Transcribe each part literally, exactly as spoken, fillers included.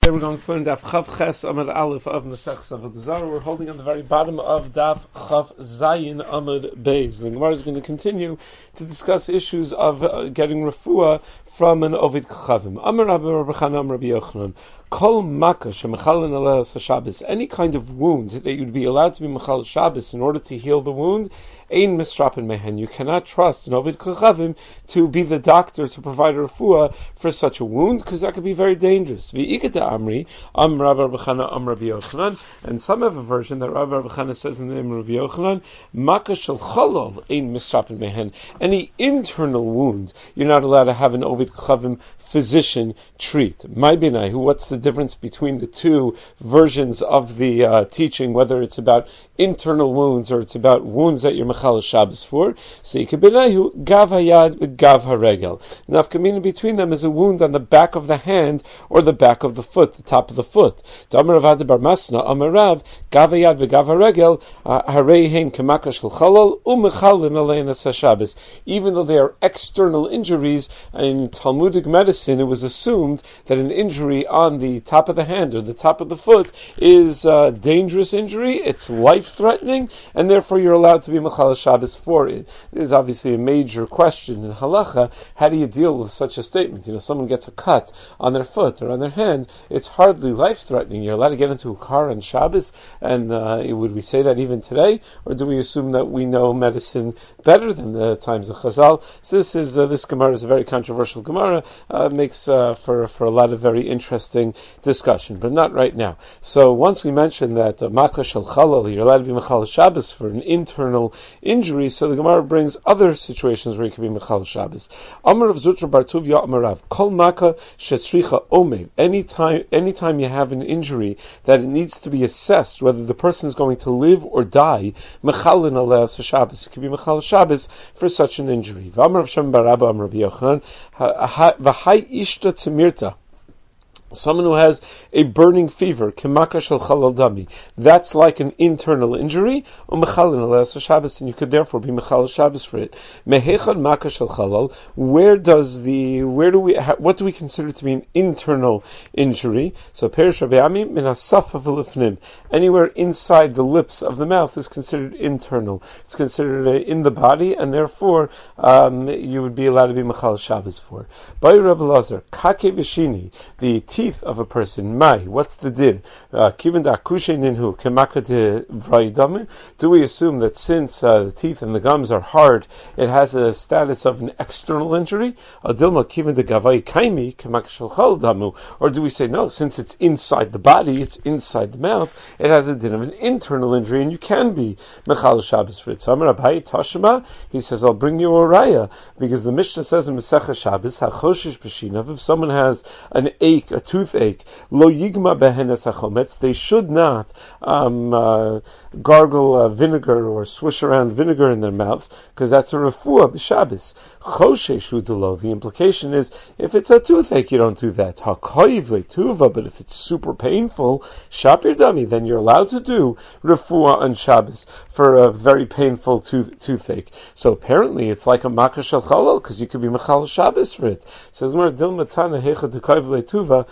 Today we're going to learn Daf Chav Ches Amud Aleph of Masechus Avodah Zarah. We're holding on the very bottom of Daf Chav Zayin Amud Beis. The Gemara is going to continue to discuss issues of uh, getting refuah from an Ovid Kachavim. Amar Rabbi Rabbi Chana Amar Rabbi Yochanan. Kol Makkah Shemechalin Aleos HaShabbos. Any kind of wound that you'd be allowed to be Mechal Shabbos in order to heal the wound, Ein Misrapin Mehen. You cannot trust an Ovid Kachavim to be the doctor to provide a refuah for such a wound, because that could be very dangerous. V'ikata Amri, Am Rabbi Rabbi Chana, Am Rabbi Yochanan, and some have a version that Rabbi Rabbi Chana says in the name of Rabbi Yochanan, Makkah Shel Cholol Ein Misrapin Mehen. Any internal wound, you're not allowed to have an Ovid Kachavim physician treat. My binai, who? What's the difference between the two versions of the uh, teaching, whether it's about internal wounds or it's about wounds that you're Mechal Shabbos for? Seika binai, Gav Hayad, Gav Haregel. Nafkamina between them is a wound on the back of the hand or the back of the foot, the top of the foot. Damar Avad Bar Masna, Amarav, Gav Hayad, Gav Haregel, Hareihen Kamaka Shel Chalal, Umechalin Aleinas HaShabbos. Even though they are external injuries, in Talmudic medicine, it was assumed that an injury on the top of the hand or the top of the foot is a dangerous injury, it's life-threatening, and therefore you're allowed to be Mechal Shabbos for it. There's obviously a major question in halacha, how do you deal with such a statement? You know, someone gets a cut on their foot or on their hand, it's hardly life-threatening. You're allowed to get into a car on Shabbos, and uh, would we say that even today, or do we assume that we know medicine better than the times of Chazal? So this is uh, this Gemara is a very controversial Gemara, uh, makes uh, for for a lot of very interesting discussion, but not right now. So once we mentioned that uh, Makkah Shel Chalal, you're allowed to be Mechal Shabbos for an internal injury, so the Gemara brings other situations where you can be Mechal Shabbos. Amar of Zutra Bar Tuvia Amarav, Kol Makkah Shetzricha Omev. Anytime, anytime you have an injury that it needs to be assessed whether the person is going to live or die, Mechalin Aleos Shabbos. You can be Mechal Shabbos for such an injury. V'Amar of Shem Bar Abba Amar Rabbi Yochanan, V'Hai Ishta Tzimirta. Someone who has a burning fever, Kemaka Shel Chalal Dami, that's like an internal injury, Umechalin Aleos Shabbos, and you could therefore be Mechal Shabbos for it. Mehechad Maka Shel Chalal, where does the, where do we, what do we consider to be an internal injury? So Perish Rabbi Ami, Min HaSafa V'Lifnim, anywhere inside the lips of the mouth is considered internal. It's considered uh, in the body, and therefore um, you would be allowed to be Mechal Shabbos for. By Rabbi Lazar, Kake Vishini, the teeth of a person, Mai, what's the din? Kiven da kushe ninhu, kemaka de vraidame. Do we assume that since uh, the teeth and the gums are hard, it has a status of an external injury? Adilma kiven de gavai kaimi, kemaka shel chal damu. Or do we say, no, since it's inside the body, it's inside the mouth, it has a din of an internal injury, and you can be Mechal Shabbos for it. So Amar Abai Tashma, he says, I'll bring you a raya, because the Mishnah says in Masechah Shabbos, hachoshish b'shinav, if someone has an ache, a toothache, lo yigma behenes hachometz, they should not um, uh, gargle uh, vinegar or swish around vinegar in their mouths, because that's a refuah b'Shabbos. Choshe shudelo, the implication is, if it's a toothache, you don't do that. Hakoiv letuva, but if it's super painful, shapir dami, then you're allowed to do refuah on Shabbos for a very painful tooth, toothache. So apparently it's like a Makkah Shel Chalal, because you could be Mechal Shabbos for it. It says, Mar dil matana hecha dekoiv letuva,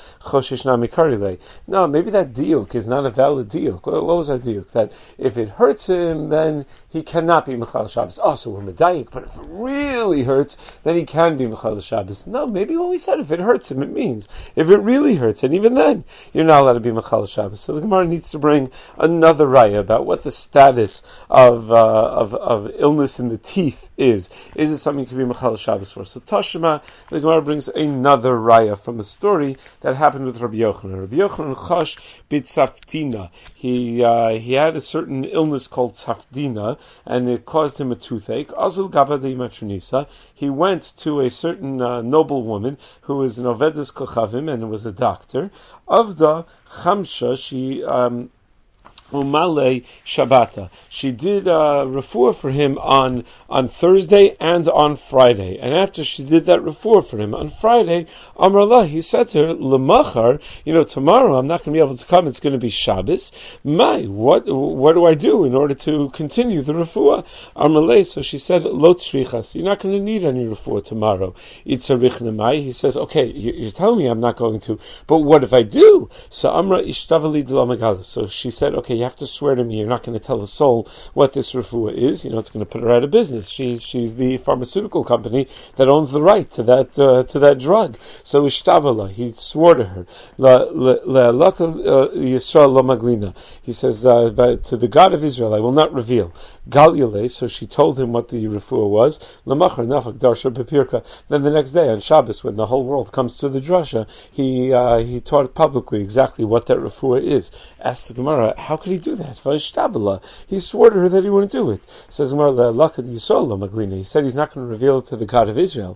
no, maybe that diuk is not a valid diuk. What was our diuk? That if it hurts him, then he cannot be Mechal Shabbos. Oh, so we're medayik, but if it really hurts, then he can be Mechal Shabbos. No, maybe when we said if it hurts him, it means if it really hurts, and even then, you're not allowed to be Mechal Shabbos. So the Gemara needs to bring another raya about what the status of, uh, of of illness in the teeth is. Is it something you can be Mechal Shabbos for? So Tashma, the Gemara brings another raya from a story that happened with Rabbi Yochanan. Rabbi Yochanan chash b'tzaftina. He uh, he had a certain illness called tzaftina, and it caused him a toothache. Azul gabadei matronisa. He went to a certain uh, noble woman who was an ovedes kochavim and was a doctor. Avda chamsha. She um, Umale Shabbata. She did uh, refuah for him on on Thursday and on Friday. And after she did that refuah for him on Friday, Amar Allah, he said to her, L'machar, you know, tomorrow I'm not going to be able to come. It's going to be Shabbos. Mai, what what do I do in order to continue the refuah? Amar, so she said, Lo tzrichas. You're not going to need any refuah tomorrow. Itzarich Mai. He says, okay, you're telling me I'm not going to, but what if I do? So Amra Ishtavali D'Lamagala. So she said, okay, you have to swear to me you're not going to tell the soul what this refuah is. You know, it's going to put her out of business. She's she's the pharmaceutical company that owns the right to that uh, to that drug. So ishtavala, he swore to her. La la Yisrael lo maglina. He says uh, but to the God of Israel I will not reveal. Gal yalei. So she told him what the refuah was. Lamachar nafak darsha bepirka. Then the next day on Shabbos, when the whole world comes to the drasha, he uh, he taught publicly exactly what that refuah is. Asked the Gemara, how could he do that? He swore to her that he wouldn't do it. Says Gemara, he said he's not going to reveal it to the God of Israel.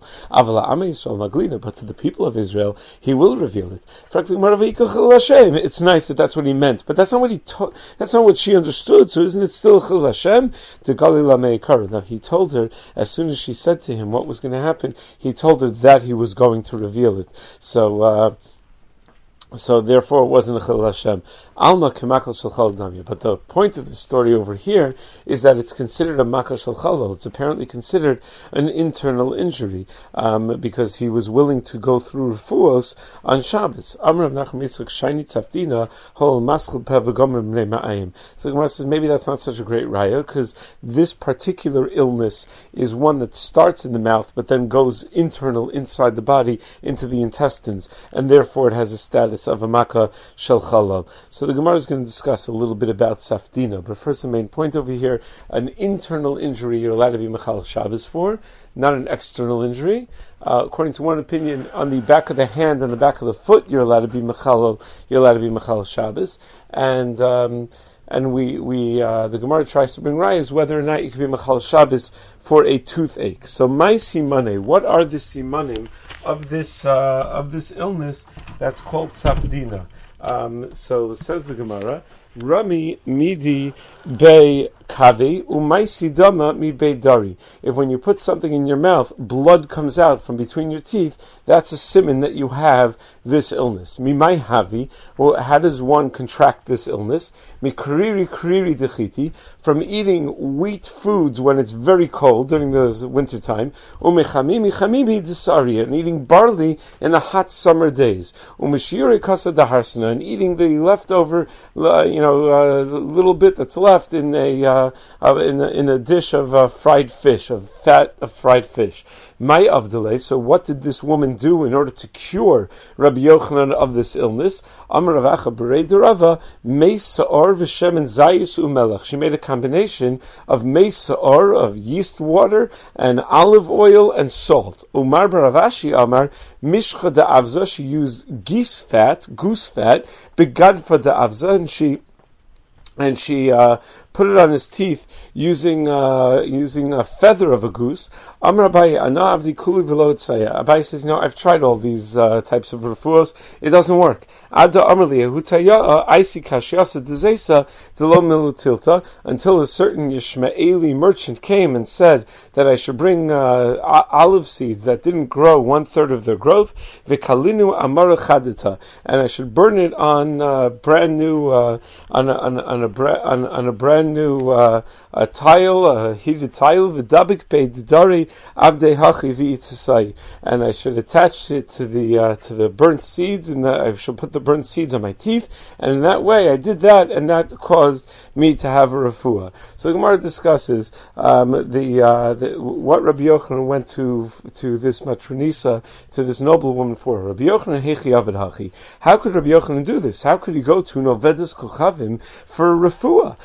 But to the people of Israel, he will reveal it. It's nice that that's what he meant, but that's not what he to- that's not what she understood. So isn't it still Chil Hashem? Now he told her, as soon as she said to him what was going to happen, he told her that he was going to reveal it. So. Uh, So therefore it wasn't a Chil Hashem. Alma kemakal shel chal damya. But the point of the story over here is that it's considered a makal shel chal. It's apparently considered an internal injury, um, because he was willing to go through refuos on Shabbos. Amr Rav Nachman Yitzchak shayni tzafdina hol maschil peh v'gomer b'nei ma'ayim. So the Gemara says maybe that's not such a great raya, because this particular illness is one that starts in the mouth but then goes internal inside the body into the intestines, and therefore it has a status of a makkah shel chalal. So the Gemara is going to discuss a little bit about safdina, but first the main point over here, an internal injury you're allowed to be mechal Shabbos for, not an external injury. Uh, according to one opinion, on the back of the hand and the back of the foot you're allowed to be mechal, you're allowed to be mechal Shabbos, and um, and we we uh, the Gemara tries to bring rayas whether or not you can be mechal Shabbos for a toothache. So my simane, what are the simanim of this uh, of this illness that's called safdina? Um, so says the Gemara, Rami midi bei kavi umaisi dama mi bei dari. If when you put something in your mouth, blood comes out from between your teeth, that's a siman that you have this illness. Mi mai havi. Well, how does one contract this illness? Mi kriri kriri dechiti, from eating wheat foods when it's very cold during the winter time. Umechamimi chamimi desari, and eating barley in the hot summer days. Umeshire kasa daharsana, and eating the leftover, uh, you know, uh, little bit that's left in a uh, uh, in, a, in a dish of uh, fried fish, of fat of fried fish. My avdele. So what did this woman do in order to cure Rabbi Yochanan of this illness? Amar Rav Acha b'rei derava meis sa'or v'shemen zayis u'melech. She made a combination of meis sa'or, of yeast water, and olive oil and salt. Umar b'Rav Ashi Amar mishcha da'avza. She used geese fat, goose fat, begadfa da'avza, and she and she uh, put it on his teeth using uh, using a feather of a goose. Amar Abaye, ana avdi kuli v'lo tzaya. Abaye says, you know, I've tried all these uh, types of refuos. It doesn't work. Ada Amar li hutaya aisi kashiasa dezesa zelo milutilta, until a certain Yishmaeli merchant came and said that I should bring uh, olive seeds that didn't grow one third of their growth, v'kalinu amara chadita, and I should burn it on uh, brand new uh, on a, on, on a bra- on, on a brand new uh, a tile, a heated tile, v'dabik beidari avdei hachi v'itzasai, and I should attach it to the uh, to the burnt seeds, and I should put the burnt seeds on my teeth, and in that way I did that, and that caused me to have a refuah. So the Gemara discusses um, the, uh, the what Rabbi Yochanan went to to this matronisa, to this noble woman for. Rabbi Yochanan hechi avad hachi. How could Rabbi Yochanan do this? How could he go to Novedas Kochavim for a refuah? I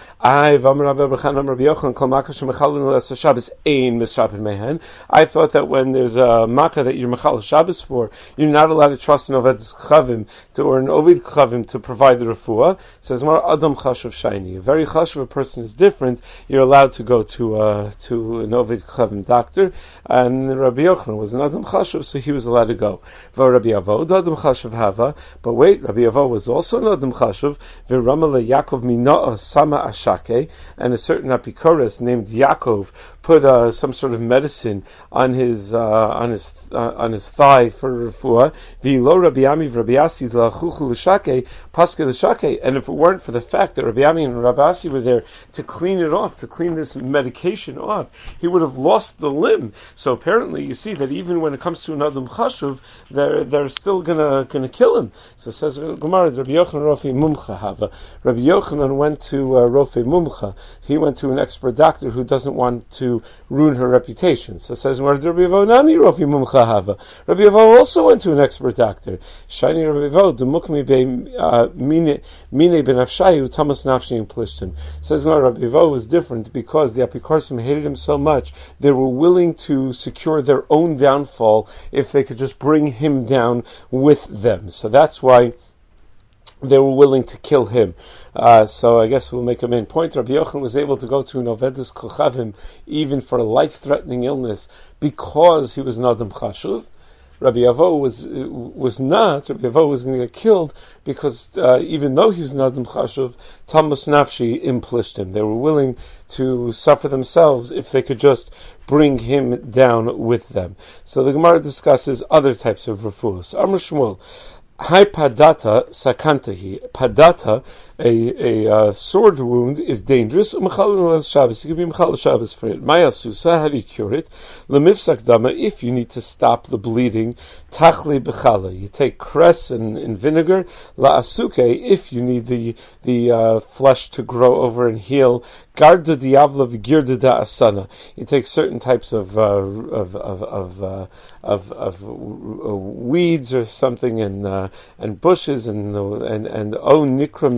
thought that when there's a makkah that you're mechal Shabbos for, you're not allowed to trust an oved chavim to or an ovid chavim to provide the refuah. It says more adam chashuv shayni. A very chashuv person is different. You're allowed to go to uh, to an ovid chavim doctor, and Rabbi Yochanan was an adam chashuv, so he was allowed to go. For Rabbi Avo, adam chashuv hava. But wait, Rabbi Avo was also an adam chashuv. V'ramale Yaakov mina'ah sama ashake, and a certain apikoros named Yaakov put uh, some sort of medicine on his uh, on his uh, on his thigh for refuah. V'lo Rabbi Ami v'Rabbi Asi l'chuchu l'shake paske l'shake. And if it weren't for the fact that Rabbi Ami and Rabbi Asi were there to clean it off, to clean this medication off, he would have lost the limb. So apparently, you see that even when it comes to an adam chashuv, they're they're still gonna gonna kill him. So it says Gemara, Rabbi Yochanan Rofi Mumcha Hava. Rabbi Yochanan went to uh, Rofi Mumcha. He went to an expert doctor who doesn't want to ruin her reputation. So it says Rabbi Avo Nami Rofi Mumcha Hava. Rabbi Avo also went to an expert doctor. Shiny Rabbi Avo Demukmi be Mine Mine ben Afshayu Thomas Nafshi in Plishtim. Says Rabbi Avo was different because the Apikorsim hated him so much they were willing to secure their own downfall if they could just bring him down with them. So that's why they were willing to kill him. Uh, so I guess we'll make a main point. Rabbi Yochanan was able to go to an Ovedus Kochavim even for a life-threatening illness because he was an Adam Chashuv. Rabbi Avo was was not. Rabbi Avo was going to get killed because uh, even though he was an Adam Chashuv, Thomas Nafshi implished him. They were willing to suffer themselves if they could just bring him down with them. So the Gemara discusses other types of refuahs. Amr Shmuel. Hai padata sakantahi. Padata, a, a uh, sword wound, is dangerous. Umchalin Shabbos. You can be mechal Shabbos for it. Mayasusa, how do you cure it? Lemifsak dama, if you need to stop the bleeding. Tachli bechala. You take cress and, and vinegar. La asuke, if you need the the uh, flesh to grow over and heal. Garda diavla v'girda da asana. You take certain types of uh, of of of, uh, of of weeds or something and uh, and bushes and and and oh nikra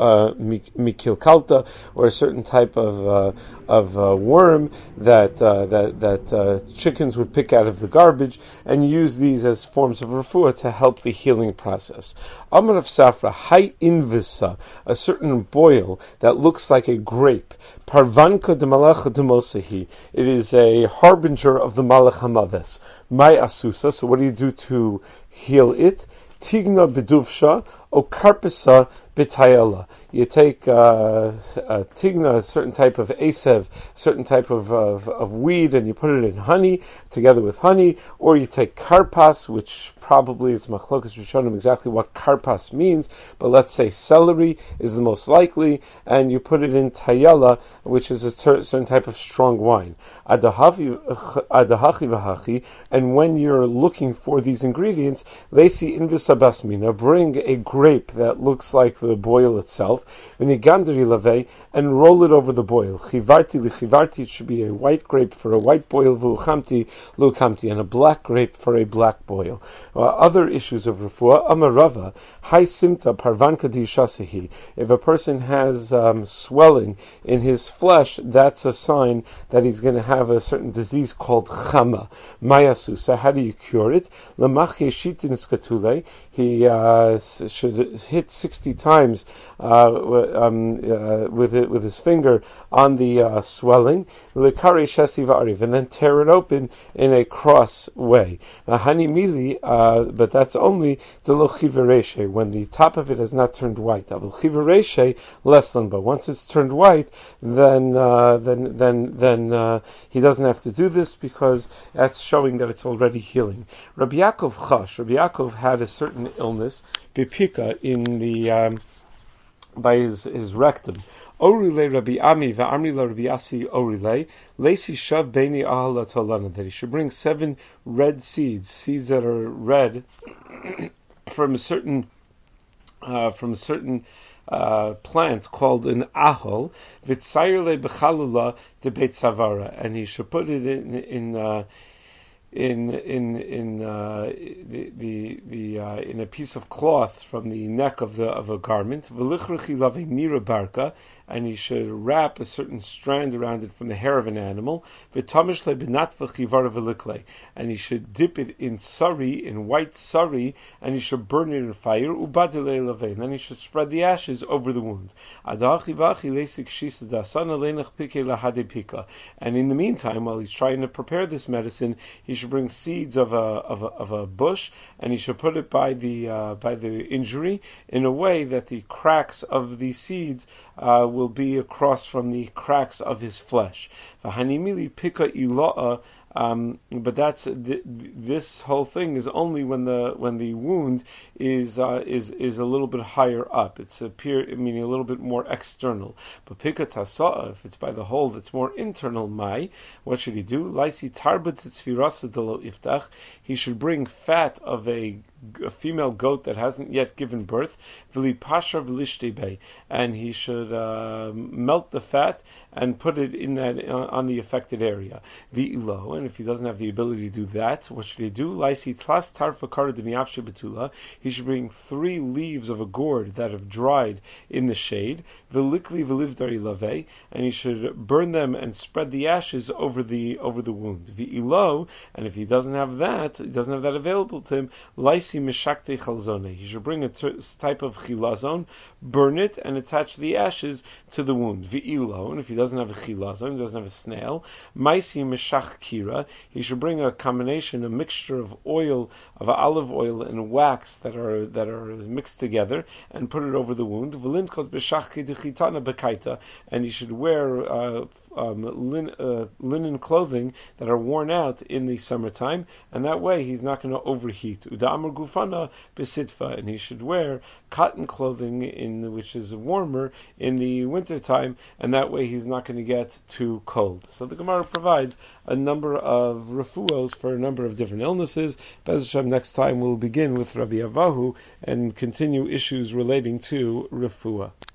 mikilkalta, or a certain type of uh, of uh, worm that uh, that that uh, chickens would pick out of the garbage, and use these as forms of refuah to help the healing process. Amar of Safra, hai invisa, a certain boil that looks like a grape. Parvanka de malach de mosahi. It is a harbinger of the malach hamaves. Mai asusa. So what do you do to heal it? Tigna beduvsha o karpasa betayela. You take uh, a tigna, a certain type of asev, certain type of, of of weed, and you put it in honey together with honey, or you take karpas, which probably it's machlokas rishonim exactly what karpas means, but let's say celery is the most likely, and you put it in tayela, which is a ter- certain type of strong wine. Adahachi v'hachi, and when you're looking for these ingredients, they see invis basmina, bring a grape that looks like the boil itself, and roll it over the boil. Chivarti lichivarti, it should be a white grape for a white boil, v'uchamti lukamti, and a black grape for a black boil. Uh, other issues of refuah, amarava, hai simta parvanka dishasehi. If a person has um, swelling in his flesh, that's a sign that he's going to have a certain disease called chama. Mayasusa, how do you cure it? Lamach yeshitin skatule, he uh, should hit sixty times uh, um, uh, with it, with his finger on the uh, swelling, and then tear it open in a cross way. Hani mili, uh, but that's only when the top of it has not turned white. Less than, but once it's turned white, then uh, then then then uh, he doesn't have to do this because that's showing that it's already healing. Rabbi Yaakov Chash, Rabbi Yaakov had a certain illness, bipika, in the um, by his, his rectum. Orile Rabbi Ami va'amri la Rabbi Yasi orile lesi shav beini ahala tolana, that he should bring seven red seeds, seeds that are red from a certain uh, from a certain uh, plant called an ahol, v'tzayirle bechalula de beit savara, and he should put it in in uh, in in in uh, the the, the uh, in a piece of cloth from the neck of the of a garment, and he should wrap a certain strand around it from the hair of an animal, and he should dip it in sari, in white sari, and he should burn it in fire, and then he should spread the ashes over the wound. And in the meantime, while he's trying to prepare this medicine, he should bring seeds of a of a, of a bush, and he should put it by the uh, by the injury in a way that the cracks of the seeds uh, will be across from the cracks of his flesh. V'hanimili pika ila'a. Um, but that's th- this whole thing is only when the when the wound is uh, is is a little bit higher up. It's appear meaning a little bit more external. But pika tasa'a, if it's by the hole that's more internal, mai, what should he do? Laisi tarbat tzvirasa delo iftach. He should bring fat of a, a female goat that hasn't yet given birth, v'li pasha v'lishtebe, and he should uh, melt the fat and put it in that uh, on the affected area. V'ilo, and if he doesn't have the ability to do that, what should he do? Laisi tlas tarfa kara demiyavshe betula. He should bring three leaves of a gourd that have dried in the shade. V'likli v'livdari lave, and he should burn them and spread the ashes over the over the wound. V'ilo, and if he doesn't have that, he doesn't have that available to him. Laisi mishakte chalzone. He should bring a t- type of chilazon, burn it, and attach the ashes to the wound. V'ilo, and if he doesn't have a chilazon, he doesn't have a snail, maisi mishach kira. He should bring a combination, a mixture of oil, of olive oil and wax that are that are mixed together, and put it over the wound. And he should wear uh, um, lin, uh, linen clothing that are worn out in the summertime, and that way he's not going to overheat. Udamar gufana besitfa, and he should wear cotton clothing in which is warmer in the wintertime, and that way he's not going to get too cold. So the Gemara provides a number of refuos for a number of different illnesses. Bez Hashem, next time we'll begin with Rabbi Avahu and continue issues relating to refuah.